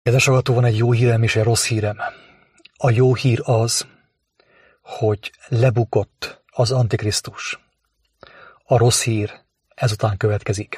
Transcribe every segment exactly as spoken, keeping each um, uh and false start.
Kedves hallgató, van egy jó hírem és egy rossz hírem. A jó hír az, hogy lebukott az Antikrisztus. A rossz hír ezután következik.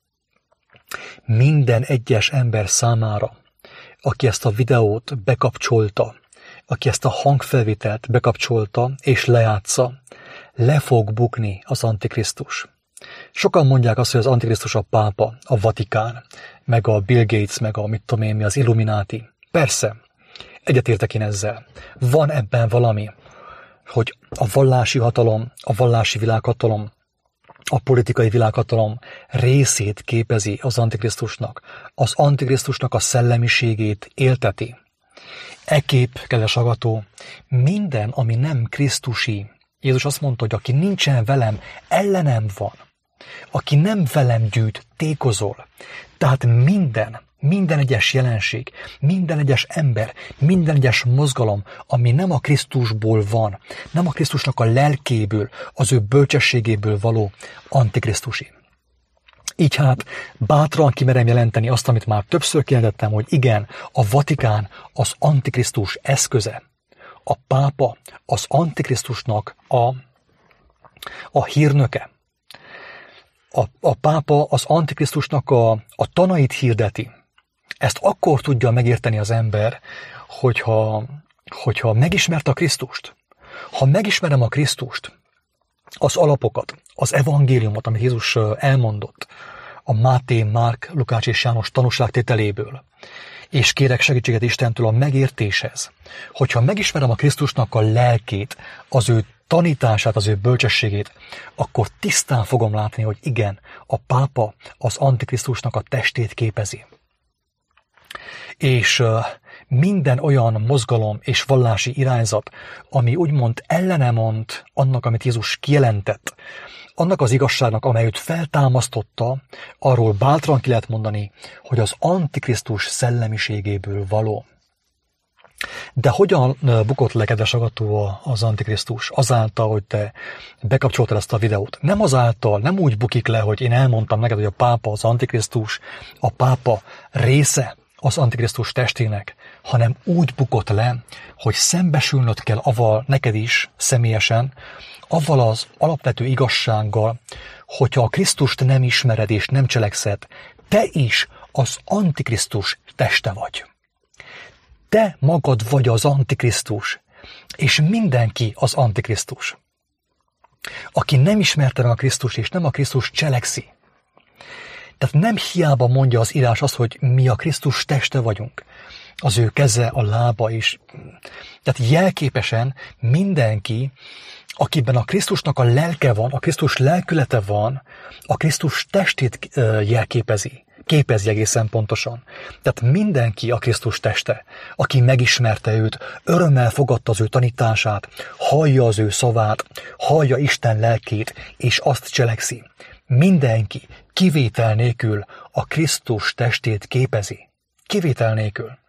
Minden egyes ember számára, aki ezt a videót bekapcsolta, aki ezt a hangfelvételt bekapcsolta és lejátsza, le fog bukni az Antikrisztus. Sokan mondják azt, hogy az Antikrisztus a pápa, a Vatikán, meg a Bill Gates, meg a mit tudom én mi, az Illuminati. Persze, egyetértek én ezzel. Van ebben valami, hogy a vallási hatalom, a vallási világhatalom, a politikai világhatalom részét képezi az Antikrisztusnak. Az Antikrisztusnak a szellemiségét élteti. Ekképp, kedves hallgató, minden, ami nem krisztusi, Jézus azt mondta, hogy aki nincsen velem, ellenem van. Aki nem velem gyűjt, tékozol. Tehát minden, minden egyes jelenség, minden egyes ember, minden egyes mozgalom, ami nem a Krisztusból van, nem a Krisztusnak a lelkéből, az ő bölcsességéből való, antikrisztusi. Így hát bátran kimerem jelenteni azt, amit már többször kijelentettem, hogy igen, a Vatikán az Antikrisztus eszköze. A pápa az Antikrisztusnak a, a hírnöke. A, a pápa az Antikrisztusnak a, a tanait hirdeti. Ezt akkor tudja megérteni az ember, hogyha, hogyha megismerte a Krisztust. Ha megismerem a Krisztust, az alapokat, az evangéliumot, amit Jézus elmondott, a Máté, Márk, Lukács és János tanúságtételéből, és kérek segítséget Istentől a megértéshez, hogyha megismerem a Krisztusnak a lelkét, az ő tanítását, az ő bölcsességét, akkor tisztán fogom látni, hogy igen, a pápa az Antikrisztusnak a testét képezi. És minden olyan mozgalom és vallási irányzat, ami úgymond ellene mond annak, amit Jézus kijelentett, annak az igazságnak, amely őt feltámasztotta, arról bátran ki lehet mondani, hogy az Antikrisztus szellemiségéből való. De hogyan bukott le, kedves hallgató, az Antikrisztus? Azáltal, hogy te bekapcsoltad ezt a videót. Nem azáltal, nem úgy bukik le, hogy én elmondtam neked, hogy a pápa az Antikrisztus, a pápa része az Antikrisztus testének, hanem úgy bukott le, hogy szembesülnöd kell avval neked is személyesen, avval az alapvető igazsággal, hogyha a Krisztust nem ismered és nem cselekszed, te is az Antikrisztus teste vagy. Te magad vagy az Antikrisztus, és mindenki az Antikrisztus. Aki nem ismerte meg a Krisztust, és nem a Krisztus cselekszi. Tehát nem hiába mondja az írás azt, hogy mi a Krisztus teste vagyunk. Az ő keze, a lába is. Tehát jelképesen mindenki, akiben a Krisztusnak a lelke van, a Krisztus lelkülete van, a Krisztus testét jelképezi. Képezi egészen pontosan. Tehát mindenki a Krisztus teste, aki megismerte őt, örömmel fogadta az ő tanítását, hallja az ő szavát, hallja Isten lelkét, és azt cselekszi. Mindenki kivétel nélkül a Krisztus testét képezi. Kivétel nélkül.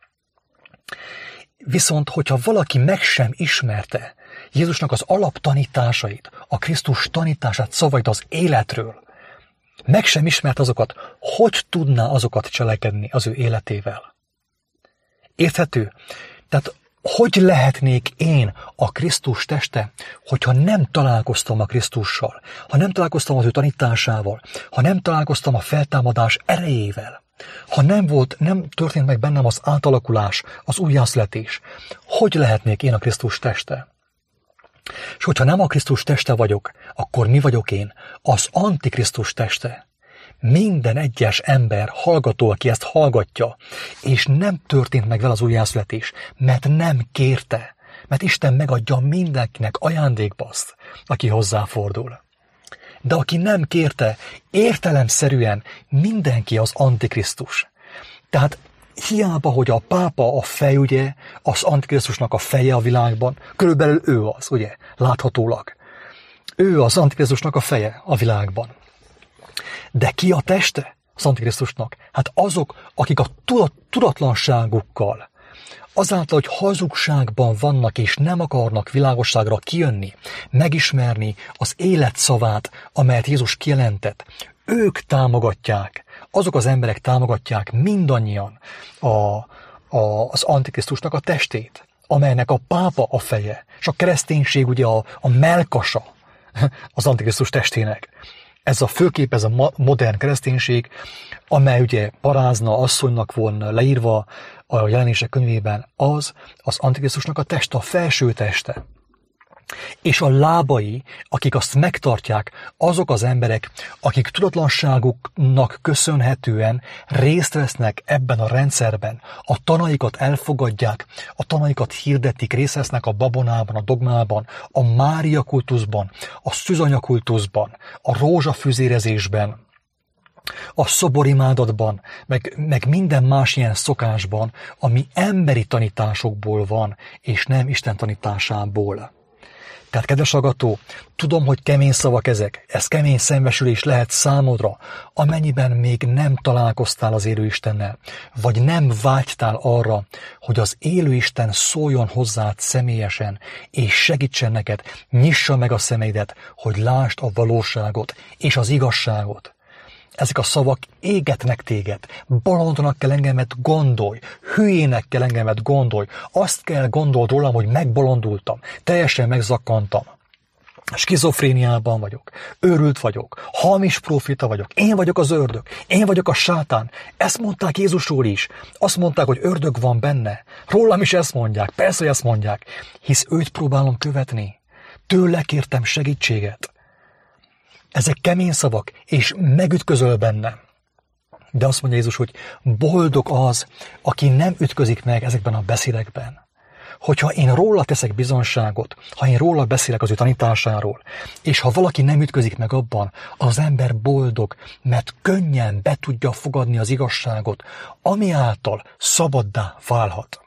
Viszont, hogyha valaki meg sem ismerte Jézusnak az alaptanításait, a Krisztus tanítását, szavait az életről, meg sem ismert azokat, hogy tudná azokat cselekedni az ő életével? Érthető? Tehát hogy lehetnék én a Krisztus teste, hogyha nem találkoztam a Krisztussal, ha nem találkoztam az ő tanításával, ha nem találkoztam a feltámadás erejével, ha nem volt, nem történt meg bennem az átalakulás, az újjászületés, hogy lehetnék én a Krisztus teste? És hogyha nem a Krisztus teste vagyok, akkor mi vagyok én? Az Antikrisztus teste. Minden egyes ember, hallgató, aki ezt hallgatja, és nem történt meg vele az újjászületés, mert nem kérte, mert Isten megadja mindenkinek ajándékba azt, aki hozzáfordul. De aki nem kérte, értelemszerűen mindenki az Antikrisztus. Tehát hiába, hogy a pápa a fej, ugye, az Antikrisztusnak a feje a világban, körülbelül ő az, ugye, láthatólag. Ő az Antikrisztusnak a feje a világban. De ki a teste az Antikrisztusnak? Hát azok, akik a tudatlanságukkal, azáltal, hogy hazugságban vannak és nem akarnak világosságra kijönni, megismerni az élet szavát, amelyet Jézus kijelentett, ők támogatják, azok az emberek támogatják mindannyian a, az Antikrisztusnak a testét, amelynek a pápa a feje, és a kereszténység ugye a, a mellkasa az Antikrisztus testének. Ez a főkép, ez a modern kereszténység, amely ugye parázna asszonynak van leírva a Jelenések könyvében, az az Antikrisztusnak a teste, a felső teste. És a lábai, akik azt megtartják, azok az emberek, akik tudatlanságuknak köszönhetően részt vesznek ebben a rendszerben, a tanaikat elfogadják, a tanaikat hirdetik, részt vesznek a babonában, a dogmában, a Mária kultuszban, a szűzanya kultuszban, a rózsafüzérezésben, a szoborimádatban, meg, meg minden más ilyen szokásban, ami emberi tanításokból van, és nem Isten tanításából. Tehát, kedves hallgató, tudom, hogy kemény szavak ezek, ez kemény szembesülés lehet számodra, amennyiben még nem találkoztál az élő Istennel, vagy nem vágytál arra, hogy az élő Isten szóljon hozzád személyesen, és segítsen neked, nyissa meg a szemeidet, hogy lásd a valóságot és az igazságot. Ezek a szavak égetnek téged, bolondnak kell engemet gondolj, hülyének kell engemet gondolj, azt kell gondold rólam, hogy megbolondultam, teljesen megzakkantam, skizofréniában vagyok, őrült vagyok, hamis profita vagyok, én vagyok az ördög, én vagyok a sátán. Ezt mondták Jézusról is, azt mondták, hogy ördög van benne, rólam is ezt mondják, persze, hogy ezt mondják, hisz őt próbálom követni, tőle kértem segítséget. Ezek kemény szavak, és megütközöl benne. De azt mondja Jézus, hogy boldog az, aki nem ütközik meg ezekben a beszédekben. Hogyha én róla teszek bizonságot, ha én róla beszélek az ő tanításáról, és ha valaki nem ütközik meg abban, az ember boldog, mert könnyen be tudja fogadni az igazságot, ami által szabaddá válhat.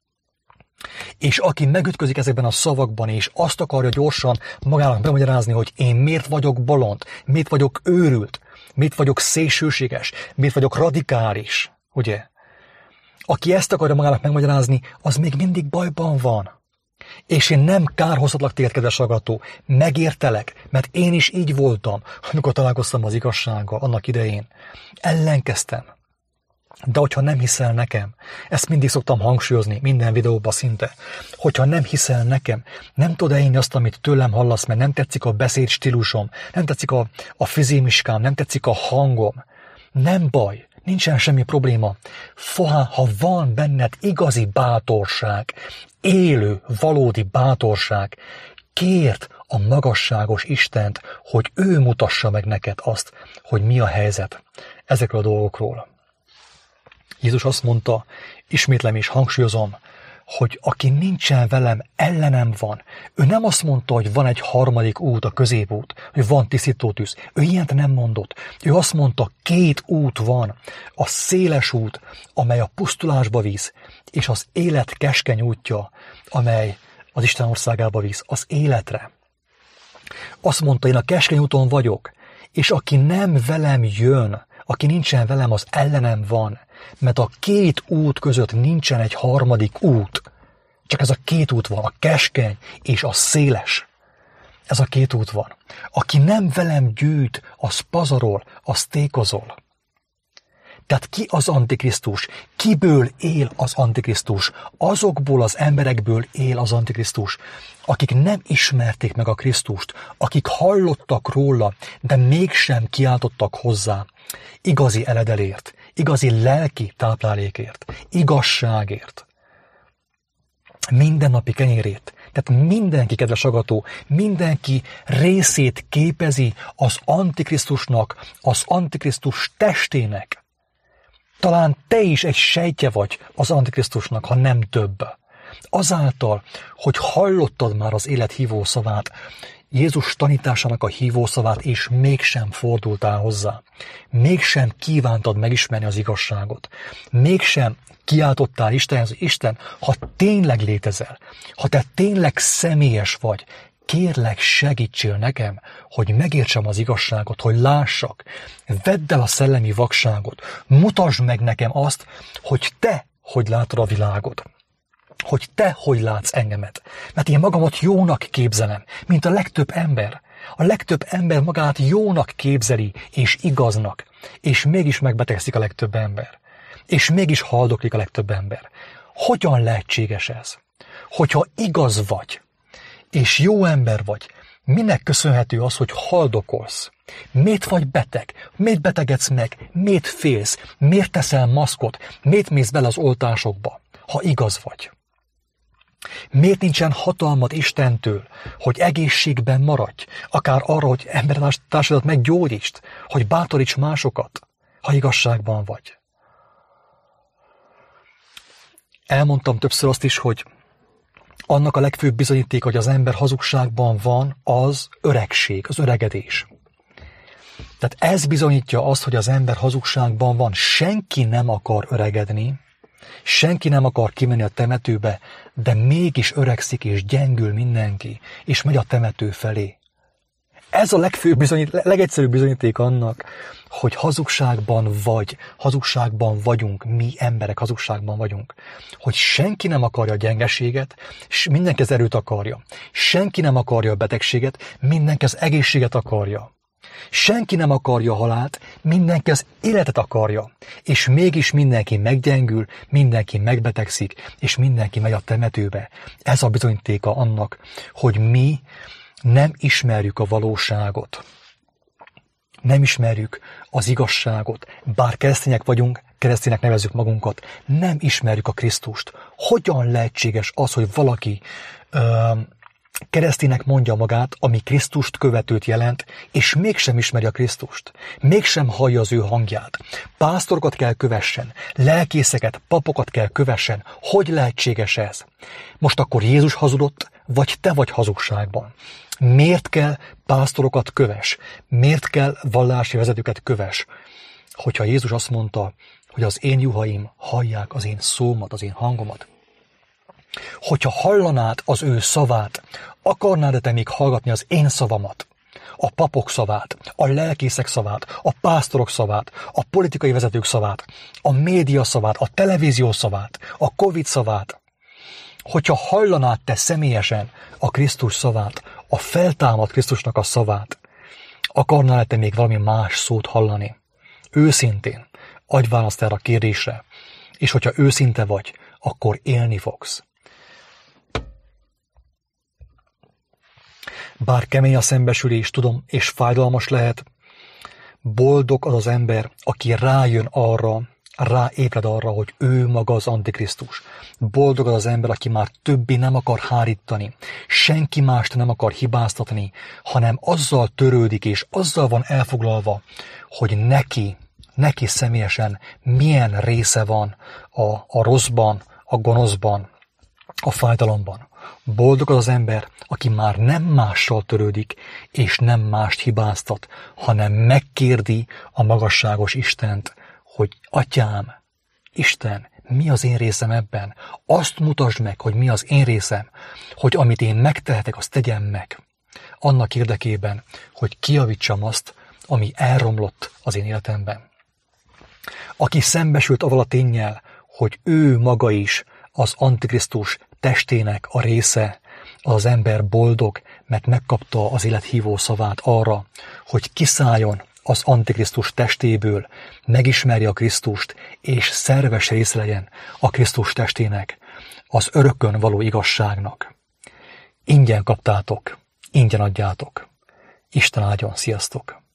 És aki megütközik ezekben a szavakban, és azt akarja gyorsan magának bemagyarázni, hogy én miért vagyok bolond, miért vagyok őrült, miért vagyok szélsőséges, miért vagyok radikális, ugye? Aki ezt akarja magának megmagyarázni, az még mindig bajban van. És én nem kárhozhatlak téged, kedves hallgató, megértelek, mert én is így voltam, amikor találkoztam az igazsággal annak idején. Ellenkeztem. De hogyha nem hiszel nekem, ezt mindig szoktam hangsúlyozni, minden videóban szinte, hogyha nem hiszel nekem, nem tudod elhinni azt, amit tőlem hallasz, mert nem tetszik a beszéd stílusom, nem tetszik a, a fizémiskám, nem tetszik a hangom, nem baj, nincsen semmi probléma. Fohá, ha van benned igazi bátorság, élő, valódi bátorság, kérd a magasságos Istent, hogy ő mutassa meg neked azt, hogy mi a helyzet ezekről a dolgokról. Jézus azt mondta, ismétlem és hangsúlyozom, hogy aki nincsen velem, ellenem van. Ő nem azt mondta, hogy van egy harmadik út, a középút, hogy van tisztítótűz. Ő ilyet nem mondott. Ő azt mondta, két út van. A széles út, amely a pusztulásba visz, és az élet keskeny útja, amely az Isten országába visz, az életre. Azt mondta, én a keskeny úton vagyok, és aki nem velem jön, aki nincsen velem, az ellenem van, mert a két út között nincsen egy harmadik út. Csak ez a két út van, a keskeny és a széles. Ez a két út van. Aki nem velem gyűjt, az pazarol, az tékozol. Tehát ki az Antikrisztus? Kiből él az Antikrisztus? Azokból az emberekből él az Antikrisztus, akik nem ismerték meg a Krisztust, akik hallottak róla, de mégsem kiáltottak hozzá igazi eledelért, igazi lelki táplálékért, igazságért, mindennapi kenyérét. Tehát mindenki, kedves hallgató, mindenki részét képezi az Antikrisztusnak, az Antikrisztus testének. Talán te is egy sejtje vagy az Antikrisztusnak, ha nem több. Azáltal, hogy hallottad már az élet hívószavát, Jézus tanításának a hívószavát, és mégsem fordultál hozzá. Mégsem kívántad megismerni az igazságot. Mégsem kiáltottál Istenhez, Isten, ha tényleg létezel, ha te tényleg személyes vagy, kérlek, segítsél nekem, hogy megértsem az igazságot, hogy lássak. Vedd el a szellemi vakságot. Mutasd meg nekem azt, hogy te hogy látod a világot. Hogy te hogy látsz engemet. Mert én magamat jónak képzelem, mint a legtöbb ember. A legtöbb ember magát jónak képzeli, és igaznak. És mégis megbetegszik a legtöbb ember. És mégis haldoklik a legtöbb ember. Hogyan lehetséges ez? Hogyha igaz vagy, és jó ember vagy, minek köszönhető az, hogy haldokolsz? Miért vagy beteg? Miért betegedsz meg? Miért félsz? Miért teszel maszkot? Miért mész bele az oltásokba, ha igaz vagy? Miért nincsen hatalmad Istentől, hogy egészségben maradj, akár arra, hogy embertársadat meggyógyítsd, hogy bátoríts másokat, ha igazságban vagy? Elmondtam többször azt is, hogy annak a legfőbb bizonyíték, hogy az ember hazugságban van, az öregség, az öregedés. Tehát ez bizonyítja azt, hogy az ember hazugságban van. Senki nem akar öregedni, senki nem akar kimenni a temetőbe, de mégis öregszik és gyengül mindenki, és megy a temető felé. Ez a legfőbb bizonyíték, legegyszerűbb bizonyíték annak, hogy hazugságban vagy, hazugságban vagyunk, mi emberek hazugságban vagyunk, hogy senki nem akarja a gyengeséget, és mindenki az erőt akarja. Senki nem akarja a betegséget, mindenki az egészséget akarja. Senki nem akarja a halált, mindenki az életet akarja, és mégis mindenki meggyengül, mindenki megbetegszik, és mindenki megy a temetőbe. Ez a bizonyítéka annak, hogy mi nem ismerjük a valóságot. Nem ismerjük az igazságot. Bár keresztények vagyunk, kereszténynek nevezzük magunkat, nem ismerjük a Krisztust. Hogyan lehetséges az, hogy valaki ö, kereszténynek mondja magát, ami Krisztust követőt jelent, és mégsem ismeri a Krisztust, mégsem hallja az ő hangját. Pásztorokat kell kövessen, lelkészeket, papokat kell kövessen. Hogy lehetséges ez? Most akkor Jézus hazudott, vagy te vagy hazugságban? Miért kell pásztorokat köves? Miért kell vallási vezetőket köves? Hogyha Jézus azt mondta, hogy az én juhaim hallják az én szómat, az én hangomat. Hogyha hallanád az ő szavát, akarnád te még hallgatni az én szavamat, a papok szavát, a lelkészek szavát, a pásztorok szavát, a politikai vezetők szavát, a média szavát, a televízió szavát, a Covid szavát, hogyha hallanád te személyesen a Krisztus szavát, a feltámadt Krisztusnak a szavát, akarnál te még valami más szót hallani? Őszintén adj választ erre a kérdésre, és hogyha őszinte vagy, akkor élni fogsz. Bár kemény a szembesülés, tudom, és fájdalmas lehet, boldog az az ember, aki rájön arra, ráébred arra, hogy ő maga az Antikrisztus. Boldog az az ember, aki már többé nem akar hárítani, senki mást nem akar hibáztatni, hanem azzal törődik, és azzal van elfoglalva, hogy neki, neki személyesen milyen része van a, a rosszban, a gonoszban, a fájdalomban. Boldog az az ember, aki már nem mással törődik, és nem mást hibáztat, hanem megkérdi a magasságos Istent, hogy Atyám, Isten, mi az én részem ebben? Azt mutasd meg, hogy mi az én részem, hogy amit én megtehetek, azt tegyem meg. Annak érdekében, hogy kijavítsam azt, ami elromlott az én életemben. Aki szembesült avval a ténnyel, hogy ő maga is az Antikrisztus testének a része, az ember boldog, mert megkapta az élethívó szavát arra, hogy kiszálljon az Antikrisztus testéből, megismerje a Krisztust, és szerves része legyen a Krisztus testének, az örökön való igazságnak. Ingyen kaptátok, ingyen adjátok. Isten áldjon, sziasztok!